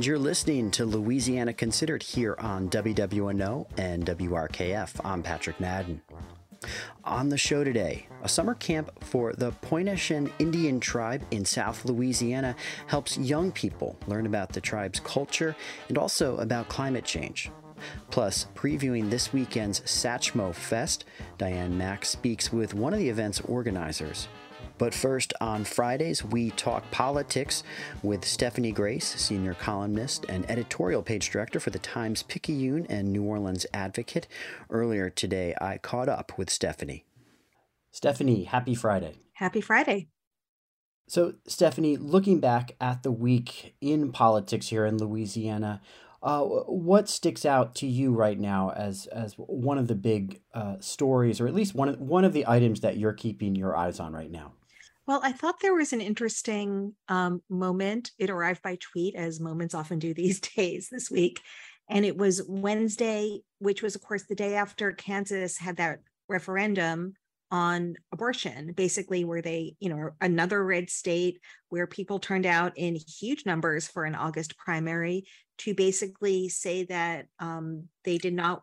And you're listening to Louisiana Considered here on WWNO and WRKF. I'm Patrick Madden. On the show today, a summer camp for the Pointe-au-Chien Indian tribe in South Louisiana helps young people learn about the tribe's culture and also about climate change. Plus, previewing this weekend's Satchmo Fest, Diane Mack speaks with one of the event's organizers. But first, on Fridays, we talk politics with Stephanie Grace, senior columnist and editorial page director for the Times-Picayune and New Orleans Advocate. Earlier today, I caught up with Stephanie. Stephanie, happy Friday. Happy Friday. So, Stephanie, looking back at the week in politics here in Louisiana, what sticks out to you right now as one of the big stories, or at least one of the items that you're keeping your eyes on right now? Well, I thought there was an interesting moment. It arrived by tweet, as moments often do these days this week. And it was Wednesday, which was, of course, the day after Kansas had that referendum on abortion, basically where they, another red state where people turned out in huge numbers for an August primary to basically say that they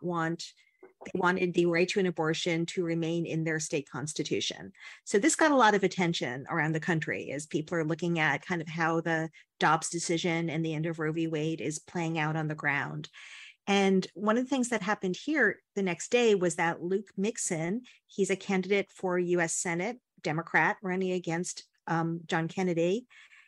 wanted the right to an abortion to remain in their state constitution. So this got a lot of attention around the country as people are looking at kind of how the Dobbs decision and the end of Roe v. Wade is playing out on the ground. And one of the things that happened here the next day was that Luke Mixon, he's a candidate for U.S. Senate, Democrat, running against John Kennedy.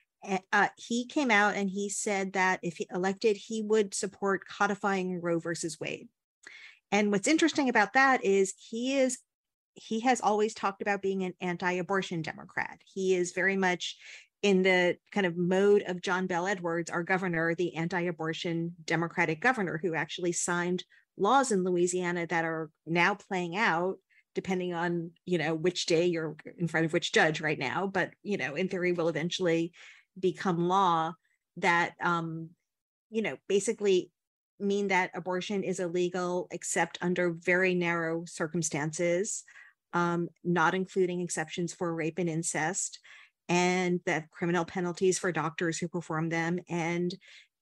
He came out and he said that if he elected, he would support codifying Roe versus Wade. And what's interesting about that is he has always talked about being an anti-abortion Democrat. He is very much in the kind of mode of John Bel Edwards, our governor, the anti-abortion Democratic governor who actually signed laws in Louisiana that are now playing out, depending on, which day you're in front of which judge right now, but, in theory will eventually become law that, basically mean that abortion is illegal except under very narrow circumstances, not including exceptions for rape and incest, and that criminal penalties for doctors who perform them. And,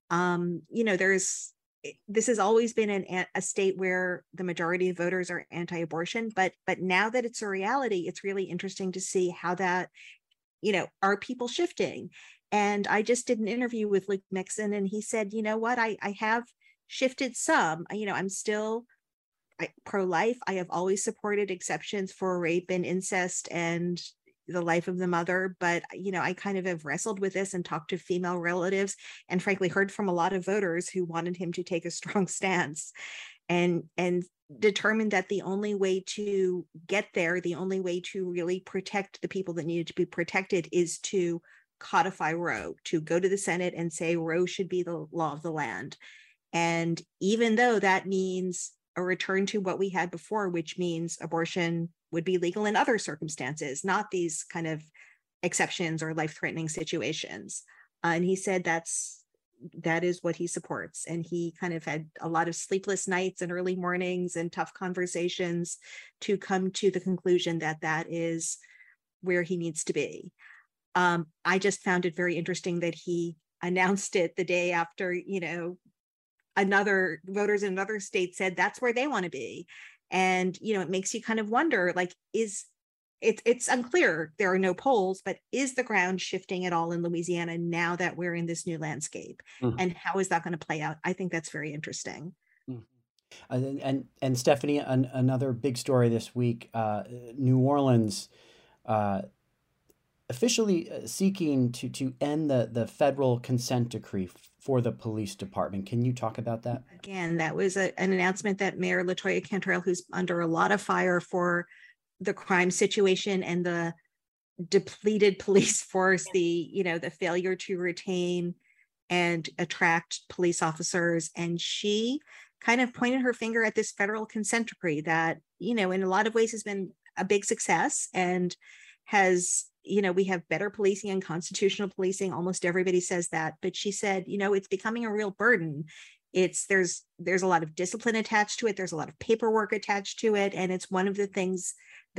this has always been a state where the majority of voters are anti-abortion, but now that it's a reality, it's really interesting to see how that, are people shifting? And I just did an interview with Luke Mixon, and he said, you know what, I have shifted some. I'm still pro-life. I have always supported exceptions for rape and incest and the life of the mother. But, I kind of have wrestled with this and talked to female relatives and frankly heard from a lot of voters who wanted him to take a strong stance and determined that the only way to get there, the only way to really protect the people that needed to be protected is to codify Roe, to go to the Senate and say Roe should be the law of the land. And even though that means a return to what we had before, which means abortion would be legal in other circumstances, not these kind of exceptions or life-threatening situations. And he said that is what he supports. And he kind of had a lot of sleepless nights and early mornings and tough conversations to come to the conclusion that that is where he needs to be. I just found it very interesting that he announced it the day after, another voters in another state said that's where they want to be. And, it makes you kind of wonder, like, it's unclear. There are no polls, but is the ground shifting at all in Louisiana now that we're in this new landscape? And how is that going to play out? I think that's very interesting. And Stephanie, another big story this week, New Orleans officially seeking to end the federal consent decree for the police department. Can you talk about that? Again, that was an announcement that Mayor LaToya Cantrell, who's under a lot of fire for the crime situation and the depleted police force, the failure to retain and attract police officers. And she kind of pointed her finger at this federal consent decree that, in a lot of ways has been a big success and has, we have better policing and constitutional policing. Almost everybody says that. But she said, it's becoming a real burden. There's a lot of discipline attached to it. There's a lot of paperwork attached to it. And it's one of the things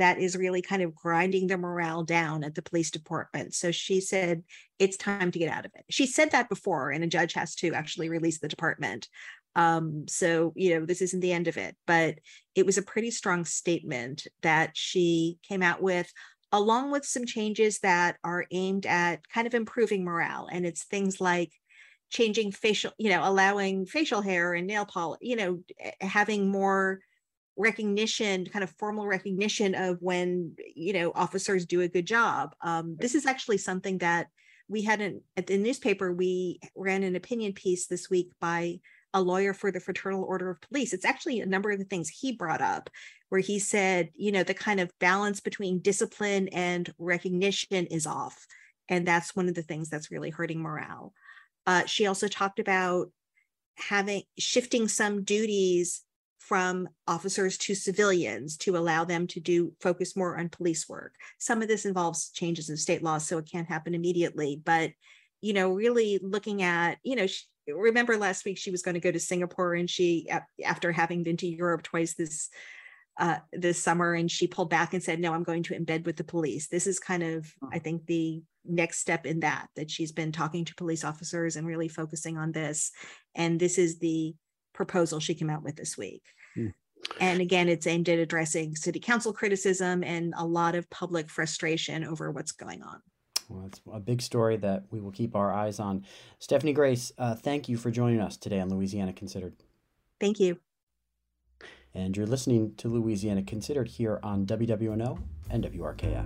that is really kind of grinding the morale down at the police department. So she said, it's time to get out of it. She said that before, and a judge has to actually release the department. So, this isn't the end of it, but it was a pretty strong statement that she came out with, along with some changes that are aimed at kind of improving morale. And it's things like changing facial, allowing facial hair and nail polish, having more recognition, kind of formal recognition of when, officers do a good job. This is actually something that we hadn't, at the newspaper, we ran an opinion piece this week by a lawyer for the Fraternal Order of Police. It's actually a number of the things he brought up, where he said, the kind of balance between discipline and recognition is off. And that's one of the things that's really hurting morale. She also talked about shifting some duties from officers to civilians to allow them to focus more on police work. Some of this involves changes in state laws, so it can't happen immediately, but, really looking at, remember last week she was going to go to Singapore, and she, after having been to Europe twice this summer, and she pulled back and said, no, I'm going to embed with the police. This is kind of, I think, the next step in that she's been talking to police officers and really focusing on this. And this is the proposal she came out with this week. And again, it's aimed at addressing city council criticism and a lot of public frustration over what's going on. Well, it's a big story that we will keep our eyes on. Stephanie Grace, thank you for joining us today on Louisiana Considered. Thank you. And you're listening to Louisiana Considered here on WWNO and WRKF.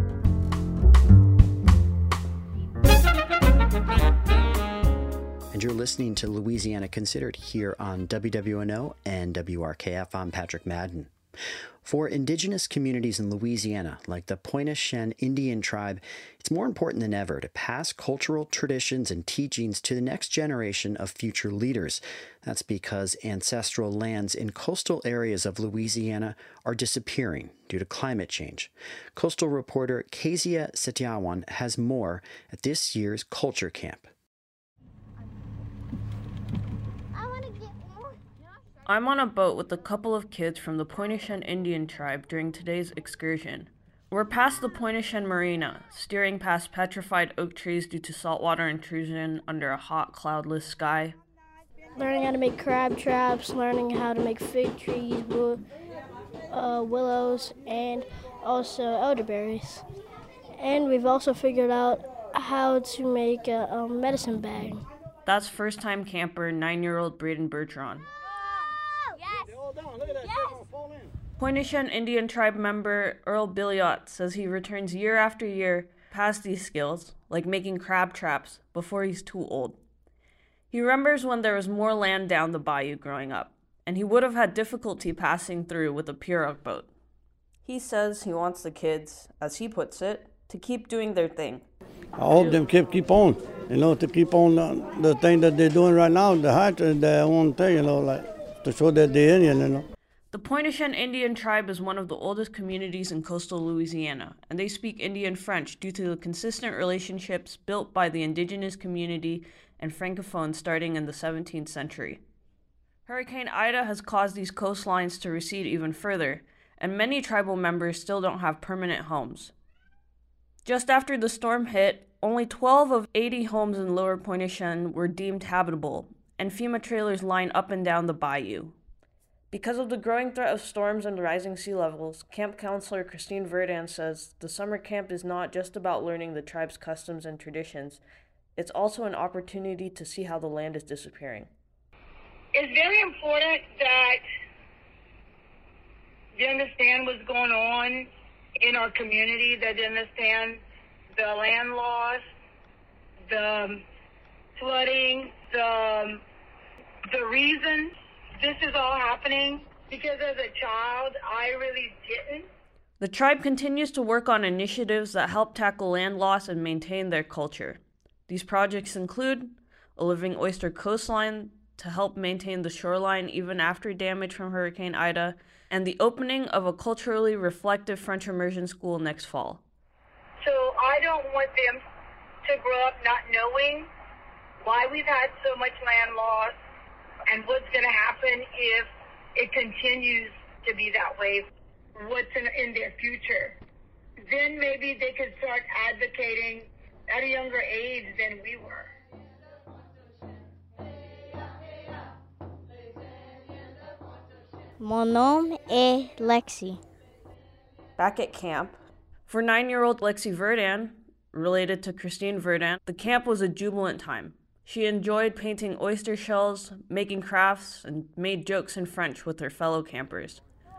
And you're listening to Louisiana Considered here on WWNO and WRKF. I'm Patrick Madden. For indigenous communities in Louisiana, like the Pointe-au-Chien Indian tribe, it's more important than ever to pass cultural traditions and teachings to the next generation of future leaders. That's because ancestral lands in coastal areas of Louisiana are disappearing due to climate change. Coastal reporter Kezia Setiawan has more at this year's Culture Camp. I'm on a boat with a couple of kids from the Pointe-au-Chien Indian tribe during today's excursion. We're past the Pointe-au-Chien Marina, steering past petrified oak trees due to saltwater intrusion under a hot, cloudless sky. Learning how to make crab traps, learning how to make fig trees, willows, and also elderberries. And we've also figured out how to make a medicine bag. That's first-time camper 9-year-old Braden Bertrand. Pointe-au-Chien Indian tribe member Earl Billiot says he returns year after year past these skills, like making crab traps, before he's too old. He remembers when there was more land down the bayou growing up, and he would have had difficulty passing through with a pirogue boat. He says he wants the kids, as he puts it, to keep doing their thing. I hope them keep on, to keep on the thing that they're doing right now, the height that I want to tell, to show that they're Indian, The Pointe-au-Chien Indian tribe is one of the oldest communities in coastal Louisiana, and they speak Indian French due to the consistent relationships built by the indigenous community and Francophones starting in the 17th century. Hurricane Ida has caused these coastlines to recede even further, and many tribal members still don't have permanent homes. Just after the storm hit, only 12 of 80 homes in Lower Pointe-au-Chien were deemed habitable, and FEMA trailers line up and down the bayou. Because of the growing threat of storms and rising sea levels, camp counselor Christine Verdun says the summer camp is not just about learning the tribe's customs and traditions, it's also an opportunity to see how the land is disappearing. It's very important that they understand what's going on in our community, that they understand the land loss, the flooding, the reason this is all happening, because as a child, I really didn't. The tribe continues to work on initiatives that help tackle land loss and maintain their culture. These projects include a living oyster coastline to help maintain the shoreline even after damage from Hurricane Ida, and the opening of a culturally reflective French immersion school next fall. So I don't want them to grow up not knowing why we've had so much land loss and what's going to happen if it continues to be that way. what's in their future. Then maybe they could start advocating at a younger age than we were. Mon nom est Lexi. Back at camp, for 9-year-old Lexi Verdun, related to Christine Verdun, the camp was a jubilant time. She enjoyed painting oyster shells, making crafts, and made jokes in French with her fellow campers.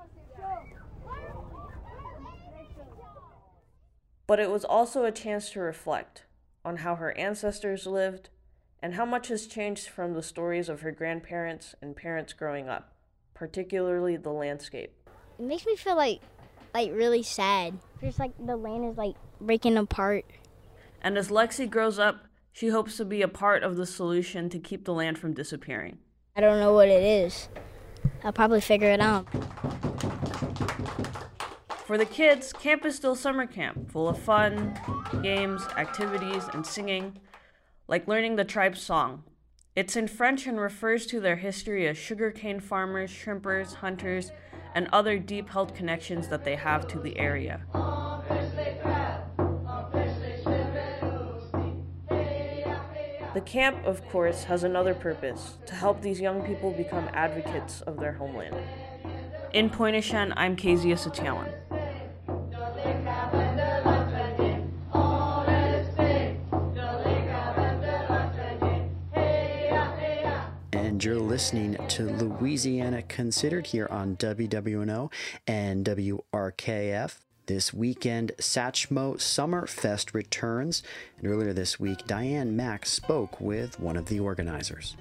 But it was also a chance to reflect on how her ancestors lived and how much has changed from the stories of her grandparents and parents growing up, particularly the landscape. It makes me feel like really sad. Just like the land is like breaking apart. And as Lexi grows up, she hopes to be a part of the solution to keep the land from disappearing. I don't know what it is. I'll probably figure it out. For the kids, camp is still summer camp, full of fun, games, activities, and singing, like learning the tribe's song. It's in French and refers to their history as sugarcane farmers, shrimpers, hunters, and other deep-held connections that they have to the area. The camp, of course, has another purpose, to help these young people become advocates of their homeland. In Pointe-aux-Chenes, I'm Kezia Satiawan. And you're listening to Louisiana Considered here on WWNO and WRKF. This weekend, Satchmo Summer Fest returns, and earlier this week, Diane Mack spoke with one of the organizers.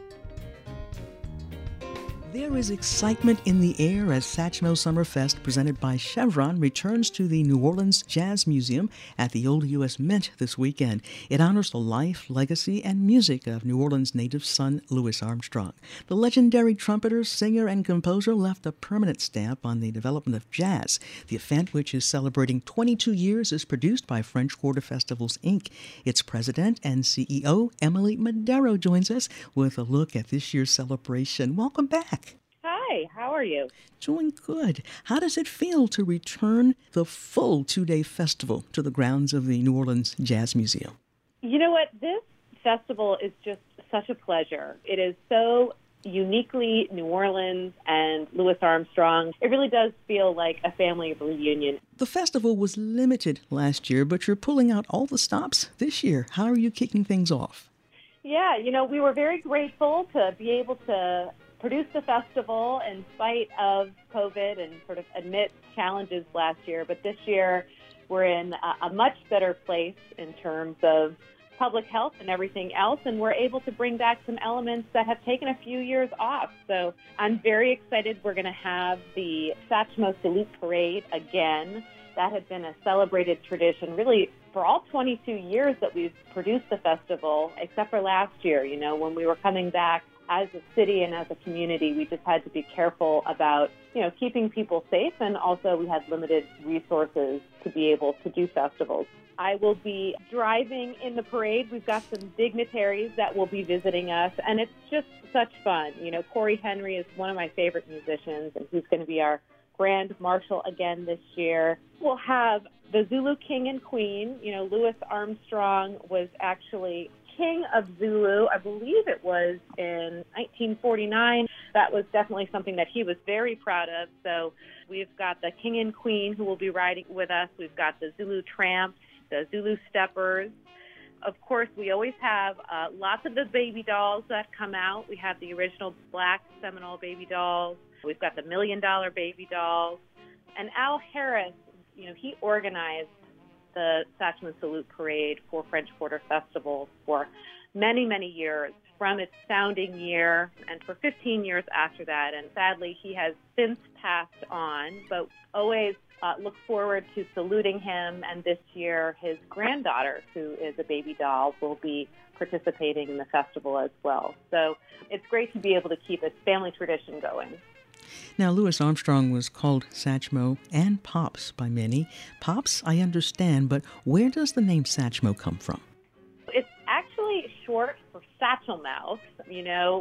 There is excitement in the air as Satchmo Summerfest, presented by Chevron, returns to the New Orleans Jazz Museum at the Old U.S. Mint this weekend. It honors the life, legacy, and music of New Orleans' native son, Louis Armstrong. The legendary trumpeter, singer, and composer left a permanent stamp on the development of jazz. The event, which is celebrating 22 years, is produced by French Quarter Festivals, Inc. Its president and CEO, Emily Madero, joins us with a look at this year's celebration. Welcome back. Hi, how are you? Doing good. How does it feel to return the full 2-day festival to the grounds of the New Orleans Jazz Museum? You know what? This festival is just such a pleasure. It is so uniquely New Orleans and Louis Armstrong. It really does feel like a family reunion. The festival was limited last year, but you're pulling out all the stops this year. How are you kicking things off? Yeah, we were very grateful to be able to produce the festival in spite of COVID and sort of amid challenges last year. But this year, we're in a much better place in terms of public health and everything else, and we're able to bring back some elements that have taken a few years off. So I'm very excited. We're going to have the Satchmo Salute Parade again. That had been a celebrated tradition, really, for all 22 years that we've produced the festival, except for last year, when we were coming back as a city and as a community. We just had to be careful about, keeping people safe, and also we had limited resources to be able to do festivals. I will be driving in the parade. We've got some dignitaries that will be visiting us, and it's just such fun. Corey Henry is one of my favorite musicians, and he's going to be our Grand Marshal again this year. We'll have the Zulu King and Queen. Louis Armstrong was actually King of Zulu. I believe it was in 1949. That was definitely something that he was very proud of. So we've got the King and Queen who will be riding with us. We've got the Zulu Tramps, the Zulu Steppers. Of course, we always have lots of the baby dolls that come out. We have the original Black Seminole baby dolls. We've got the $1 Million baby dolls. And Al Harris, he organized the Satchmo Salute Parade for French Quarter Festival for many, many years, from its founding year and for 15 years after that. And sadly, he has since passed on, but always look forward to saluting him. And this year, his granddaughter, who is a baby doll, will be participating in the festival as well. So it's great to be able to keep this family tradition going. Now, Louis Armstrong was called Satchmo and Pops by many. Pops, I understand, but where does the name Satchmo come from? It's actually short for satchel mouth.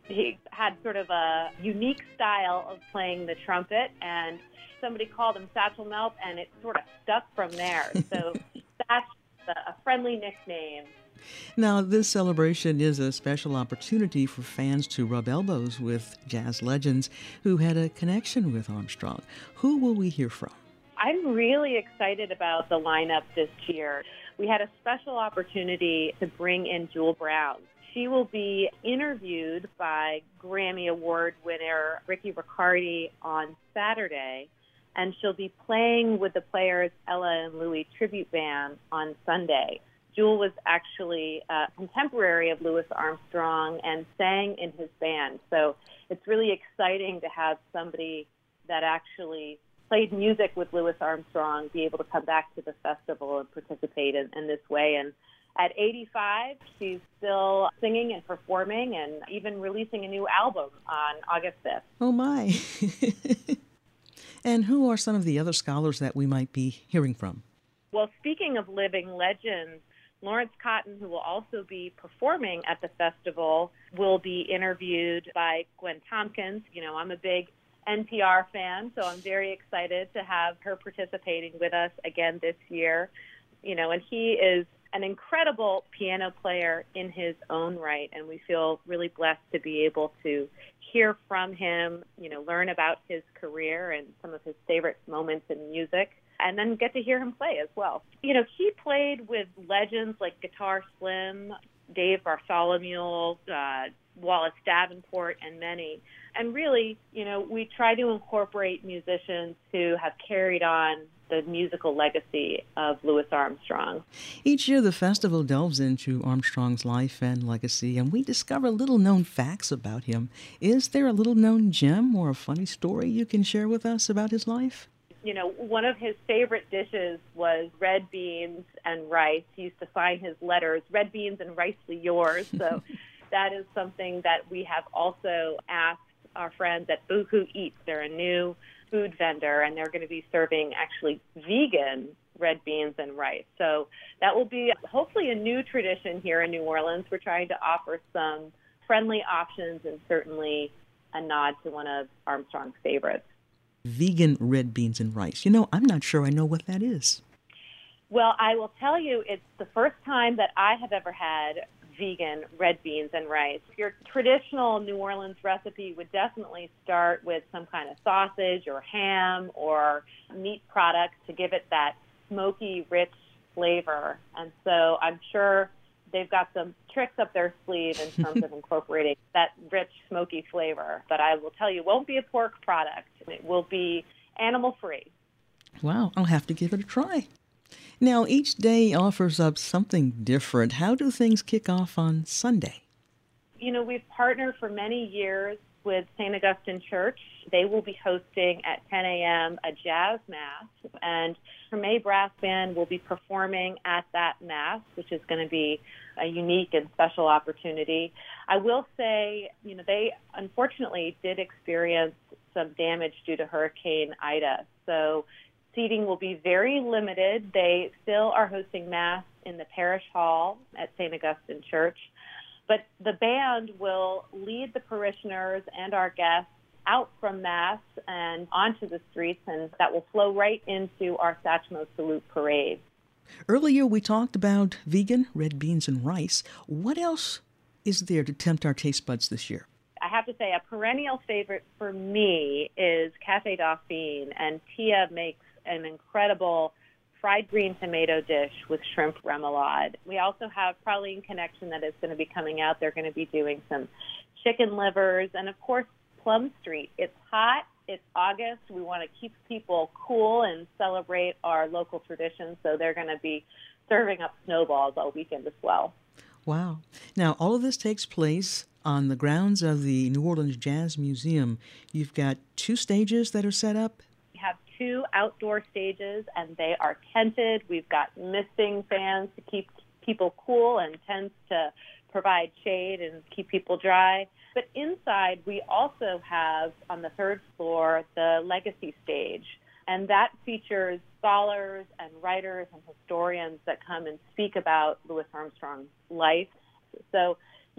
He had sort of a unique style of playing the trumpet, and somebody called him Satchel Melp, and it sort of stuck from there. So that's a friendly nickname. Now, this celebration is a special opportunity for fans to rub elbows with jazz legends who had a connection with Armstrong. Who will we hear from? I'm really excited about the lineup this year. We had a special opportunity to bring in Jewel Brown. She will be interviewed by Grammy Award winner Ricky Riccardi on Saturday, and she'll be playing with the Players Ella and Louie tribute band on Sunday. Jewel was actually a contemporary of Louis Armstrong and sang in his band. So it's really exciting to have somebody that actually played music with Louis Armstrong be able to come back to the festival and participate in this way. And at 85, she's still singing and performing and even releasing a new album on August 5th. Oh, my. And who are some of the other scholars that we might be hearing from? Well, speaking of living legends, Lawrence Cotton, who will also be performing at the festival, will be interviewed by Gwen Tompkins. You know, I'm a big NPR fan, so I'm very excited to have her participating with us again this year. You know, and he is an incredible piano player in his own right, and we feel really blessed to be able to hear from him, you know, learn about his career and some of his favorite moments in music, and then get to hear him play as well. You know, he played with legends like Guitar Slim, Dave Bartholomew, Wallace Davenport, and many. And really, you know, we try to incorporate musicians who have carried on the musical legacy of Louis Armstrong. Each year, the festival delves into Armstrong's life and legacy, and we discover little-known facts about him. Is there a little-known gem or a funny story you can share with us about his life? You know, one of his favorite dishes was red beans and rice. He used to sign his letters, red beans and ricely yours. So that is something that we have also asked our friends at Boohoo Eats. They're a new food vendor, and they're going to be serving actually vegan red beans and rice. So that will be hopefully a new tradition here in New Orleans. We're trying to offer some friendly options and certainly a nod to one of Armstrong's favorites. Vegan red beans and rice. You know, I'm not sure I know what that is. Well, I will tell you, it's the first time that I have ever had vegan red beans and rice. Your traditional New Orleans recipe would definitely start with some kind of sausage or ham or meat products to give it that smoky, rich flavor. And so I'm sure they've got some tricks up their sleeve in terms of incorporating that rich, smoky flavor. But I will tell you, it won't be a pork product. It will be animal-free. Wow, I'll have to give it a try. Now, each day offers up something different. How do things kick off on Sunday? You know, we've partnered for many years with St. Augustine Church. They will be hosting at 10 a.m. a jazz mass, and Hermé Brass Band will be performing at that mass, which is going to be a unique and special opportunity. I will say, you know, they unfortunately did experience some damage due to Hurricane Ida, so seating will be very limited. They still are hosting Mass in the Parish Hall at St. Augustine Church, but the band will lead the parishioners and our guests out from Mass and onto the streets, and that will flow right into our Satchmo Salute Parade. Earlier, we talked about vegan red beans and rice. What else is there to tempt our taste buds this year? I have to say, a perennial favorite for me is Café Dauphine, and Tia makes an incredible fried green tomato dish with shrimp remoulade. We also have Praline Connection that is going to be coming out. They're going to be doing some chicken livers, and of course, Plum Street. It's hot. It's August. We want to keep people cool and celebrate our local traditions, so they're going to be serving up snowballs all weekend as well. Wow. Now, all of this takes place on the grounds of the New Orleans Jazz Museum. You've got 2 stages that are set up. We have 2 outdoor stages, and they are tented. We've got misting fans to keep people cool and tents to provide shade and keep people dry. But inside, we also have, on the 3rd floor, the Legacy Stage. And that features scholars and writers and historians that come and speak about Louis Armstrong's life. So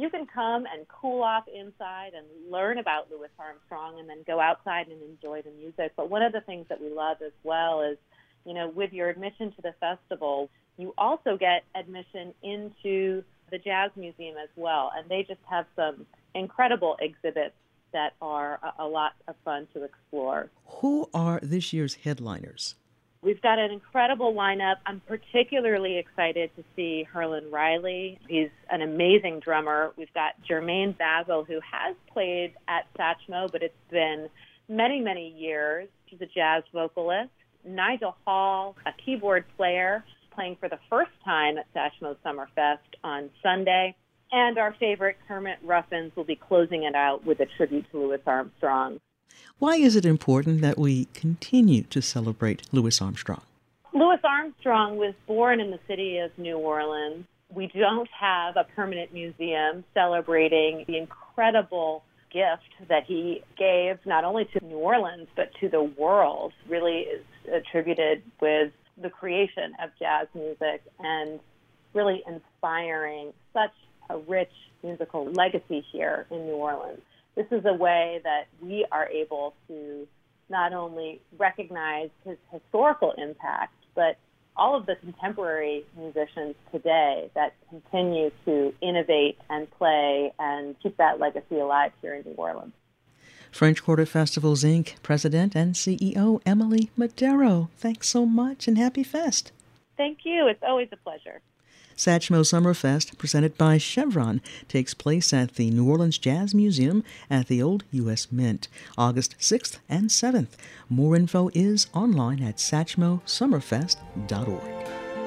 you can come and cool off inside and learn about Louis Armstrong and then go outside and enjoy the music. But one of the things that we love as well is, with your admission to the festival, you also get admission into the Jazz Museum as well. And they just have some incredible exhibits that are a lot of fun to explore. Who are this year's headliners? We've got an incredible lineup. I'm particularly excited to see Herlin Riley. He's an amazing drummer. We've got Jermaine Basil, who has played at Satchmo, but it's been many, many years. He's a jazz vocalist. Nigel Hall, a keyboard player, playing for the first time at Satchmo Summerfest on Sunday. And our favorite, Kermit Ruffins, will be closing it out with a tribute to Louis Armstrong. Why is it important that we continue to celebrate Louis Armstrong? Louis Armstrong was born in the city of New Orleans. We don't have a permanent museum celebrating the incredible gift that he gave not only to New Orleans, but to the world. Really is attributed with the creation of jazz music and really inspiring such a rich musical legacy here in New Orleans. This is a way that we are able to not only recognize his historical impact, but all of the contemporary musicians today that continue to innovate and play and keep that legacy alive here in New Orleans. French Quarter Festivals, Inc. President and CEO Emily Madero, thanks so much and happy fest. Thank you. It's always a pleasure. Satchmo Summerfest, presented by Chevron, takes place at the New Orleans Jazz Museum at the Old U.S. Mint, August 6th and 7th. More info is online at satchmosummerfest.org.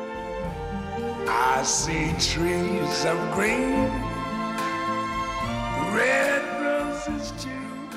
I see trees of green, red roses too.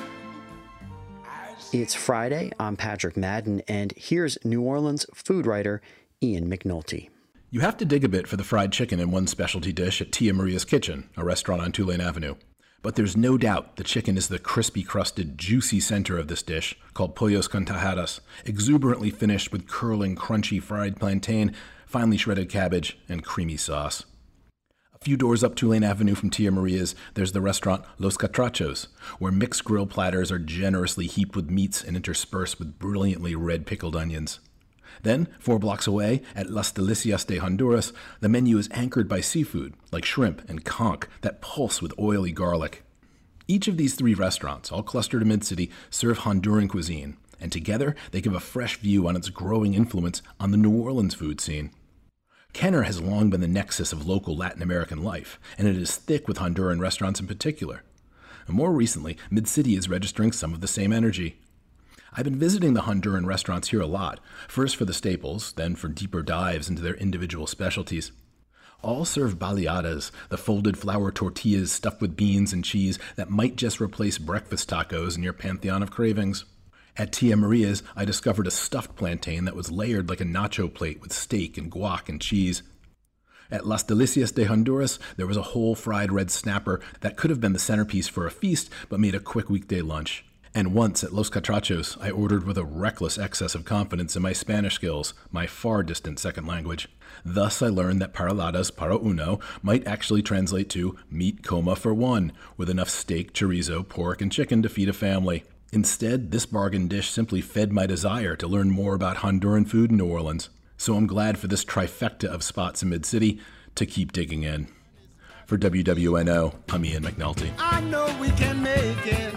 It's Friday. I'm Patrick Madden, and here's New Orleans food writer Ian McNulty. You have to dig a bit for the fried chicken in one specialty dish at Tia Maria's Kitchen, a restaurant on Tulane Avenue. But there's no doubt the chicken is the crispy-crusted, juicy center of this dish, called pollos con tajadas, exuberantly finished with curling, crunchy fried plantain, finely shredded cabbage, and creamy sauce. A few doors up Tulane Avenue from Tia Maria's, there's the restaurant Los Catrachos, where mixed grill platters are generously heaped with meats and interspersed with brilliantly red pickled onions. Then, 4 blocks away, at Las Delicias de Honduras, the menu is anchored by seafood, like shrimp and conch, that pulse with oily garlic. Each of these 3 restaurants, all clustered in Mid-City, serve Honduran cuisine, and together they give a fresh view on its growing influence on the New Orleans food scene. Kenner has long been the nexus of local Latin American life, and it is thick with Honduran restaurants in particular. And more recently, Mid-City is registering some of the same energy. I've been visiting the Honduran restaurants here a lot, first for the staples, then for deeper dives into their individual specialties. All serve baleadas, the folded flour tortillas stuffed with beans and cheese that might just replace breakfast tacos in your pantheon of cravings. At Tia Maria's, I discovered a stuffed plantain that was layered like a nacho plate with steak and guac and cheese. At Las Delicias de Honduras, there was a whole fried red snapper that could have been the centerpiece for a feast, but made a quick weekday lunch. And once at Los Catrachos, I ordered with a reckless excess of confidence in my Spanish skills, my far distant second language. Thus, I learned that paraladas para uno might actually translate to meat coma for one, with enough steak, chorizo, pork, and chicken to feed a family. Instead, this bargain dish simply fed my desire to learn more about Honduran food in New Orleans. So I'm glad for this trifecta of spots in Mid-City to keep digging in. For WWNO, I'm Ian McNulty. I know we can make it.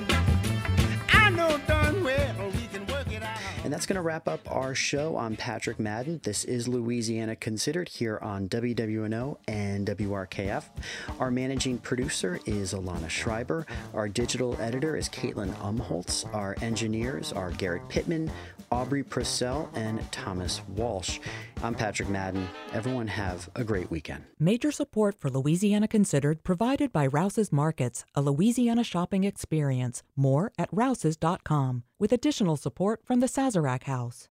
And that's going to wrap up our show. I'm Patrick Madden. This is Louisiana Considered here on WWNO and WRKF. Our managing producer is Alana Schreiber. Our digital editor is Caitlin Umholtz. Our engineers are Garrett Pittman, Aubrey Purcell, and Thomas Walsh. I'm Patrick Madden. Everyone have a great weekend. Major support for Louisiana Considered provided by Rouse's Markets, a Louisiana shopping experience. More at rouses.com, with additional support from the Sazerac House.